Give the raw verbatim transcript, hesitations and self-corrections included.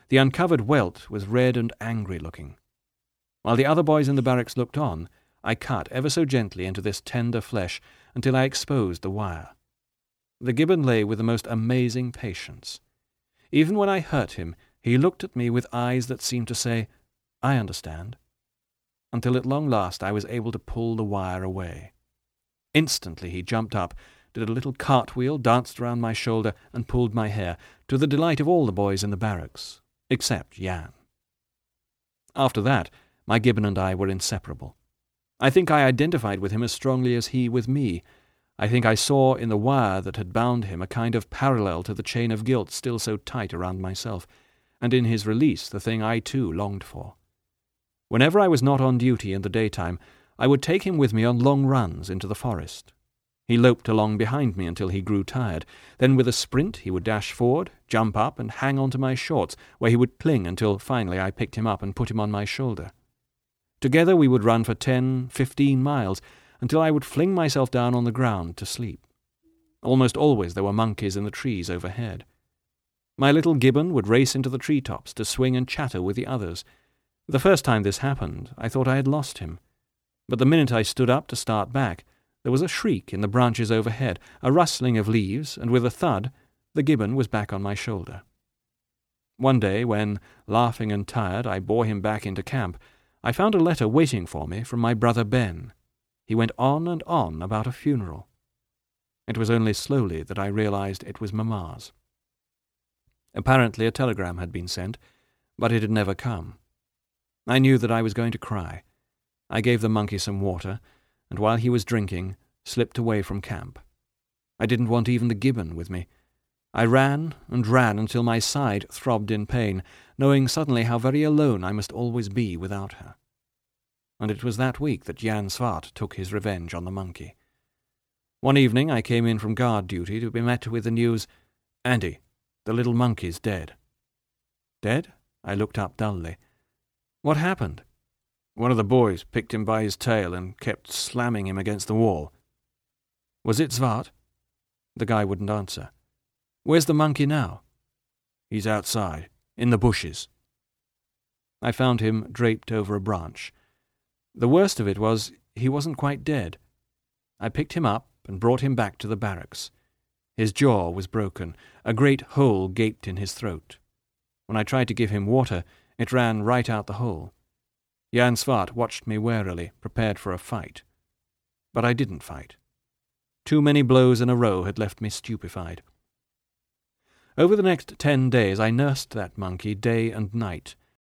The uncovered welt was red and angry-looking. While the other boys in the barracks looked on, I cut ever so gently into this tender flesh until I exposed the wire. The gibbon lay with the most amazing patience. Even when I hurt him, he looked at me with eyes that seemed to say, "I understand," until at long last I was able to pull the wire away. Instantly he jumped up, did a little cartwheel, danced round my shoulder, and pulled my hair, to the delight of all the boys in the barracks, except Jan. After that, my gibbon and I were inseparable. I think I identified with him as strongly as he with me. I think I saw in the wire that had bound him a kind of parallel to the chain of guilt still so tight around myself, and in his release the thing I too longed for. Whenever I was not on duty in the daytime, I would take him with me on long runs into the forest. He loped along behind me until he grew tired. Then with a sprint he would dash forward, jump up, and hang onto my shorts, where he would cling until finally I picked him up and put him on my shoulder. Together we would run for ten, fifteen miles, until I would fling myself down on the ground to sleep. Almost always there were monkeys in the trees overhead. My little gibbon would race into the treetops to swing and chatter with the others. The first time this happened, I thought I had lost him. But the minute I stood up to start back, there was a shriek in the branches overhead, a rustling of leaves, and with a thud, the gibbon was back on my shoulder. One day, when, laughing and tired, I bore him back into camp, I found a letter waiting for me from my brother Ben. He went on and on about a funeral. It was only slowly that I realized it was Mamma's. Apparently a telegram had been sent, but it had never come. I knew that I was going to cry. I gave the monkey some water, and while he was drinking, slipped away from camp. I didn't want even the gibbon with me. I ran and ran until my side throbbed in pain, knowing suddenly how very alone I must always be without her. And it was that week that Jan Svart took his revenge on the monkey. One evening I came in from guard duty to be met with the news, "Andy, the little monkey's dead." Dead? I looked up dully. What happened? One of the boys picked him by his tail and kept slamming him against the wall. Was it Svart? The guy wouldn't answer. Where's the monkey now? He's outside, in the bushes. I found him draped over a branch. The worst of it was he wasn't quite dead. I picked him up and brought him back to the barracks. His jaw was broken. A great hole gaped in his throat. When I tried to give him water, it ran right out the hole. Jan Svart watched me warily, prepared for a fight. But I didn't fight. Too many blows in a row had left me stupefied. Over the next ten days I nursed that monkey day and night.